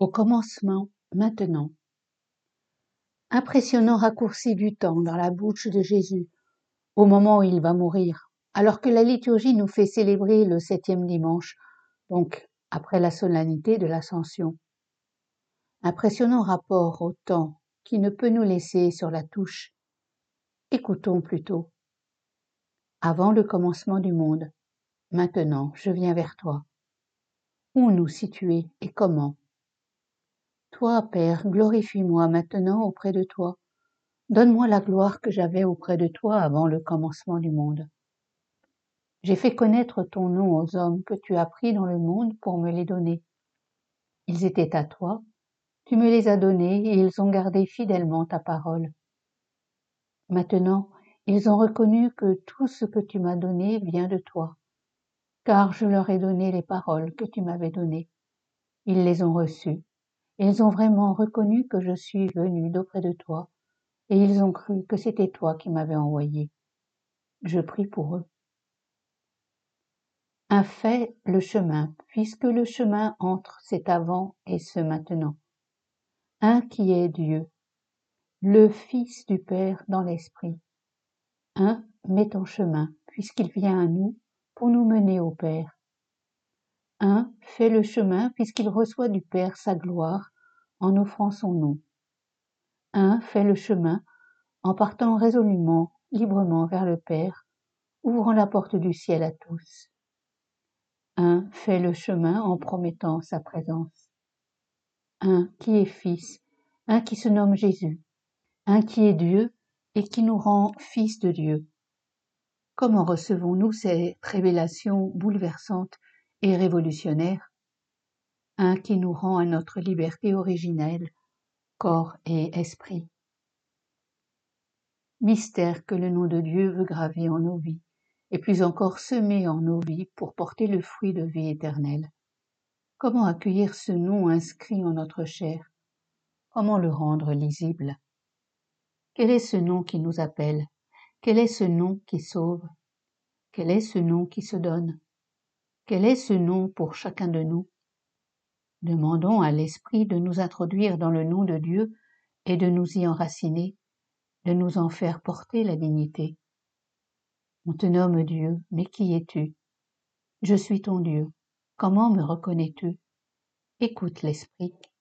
Au commencement, maintenant. Impressionnant raccourci du temps dans la bouche de Jésus, au moment où il va mourir, alors que la liturgie nous fait célébrer le 7e dimanche, donc après la solennité de l'Ascension. Impressionnant rapport au temps qui ne peut nous laisser sur la touche. Écoutons plutôt. Avant le commencement du monde, maintenant je viens vers toi. Où nous situer et comment? Toi, Père, glorifie-moi maintenant auprès de toi. Donne-moi la gloire que j'avais auprès de toi avant le commencement du monde. J'ai fait connaître ton nom aux hommes que tu as pris dans le monde pour me les donner. Ils étaient à toi, tu me les as donnés et ils ont gardé fidèlement ta parole. Maintenant, ils ont reconnu que tout ce que tu m'as donné vient de toi, car je leur ai donné les paroles que tu m'avais données. Ils les ont reçues, et ils ont vraiment reconnu que je suis venu d'auprès de toi, et ils ont cru que c'était toi qui m'avais envoyé. Je prie pour eux. Un fait le chemin, puisque le chemin entre cet avant et ce maintenant. Un qui est Dieu, le Fils du Père dans l'Esprit. Un met en chemin, puisqu'il vient à nous pour nous mener au Père. Un fait le chemin, puisqu'il reçoit du Père sa gloire en offrant son nom. Un fait le chemin en partant résolument, librement vers le Père, ouvrant la porte du ciel à tous. Un fait le chemin en promettant sa présence. Un qui est Fils, un qui se nomme Jésus, un qui est Dieu et qui nous rend fils de Dieu. Comment recevons-nous cette révélation bouleversante et révolutionnaire? Un qui nous rend à notre liberté originelle, corps et esprit. Mystère que le nom de Dieu veut graver en nos vies, et plus encore semer en nos vies pour porter le fruit de vie éternelle. Comment accueillir ce nom inscrit en notre chair? Comment le rendre lisible? Quel est ce nom qui nous appelle? Quel est ce nom qui sauve? Quel est ce nom qui se donne? Quel est ce nom pour chacun de nous? Demandons à l'Esprit de nous introduire dans le nom de Dieu et de nous y enraciner, de nous en faire porter la dignité. On te nomme Dieu, mais qui es-tu? Je suis ton Dieu. Comment me reconnais-tu? Écoute l'Esprit.